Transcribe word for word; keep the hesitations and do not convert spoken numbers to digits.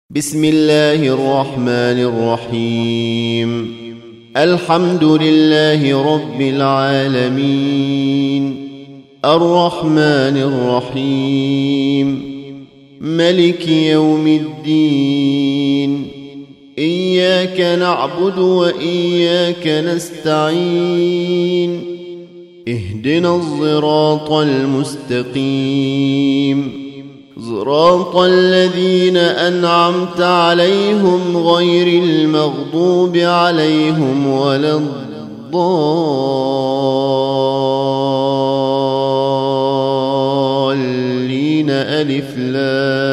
بسم الله الرحمن الرحيم. الحمد لله رب العالمين، الرحمن الرحيم، ملك يوم الدين. إياك نعبد وإياك نستعين، اهدنا الصراط المستقيم، صراط الذين أنعمت عليهم غير المغضوب عليهم ولا الضالين. ألف لام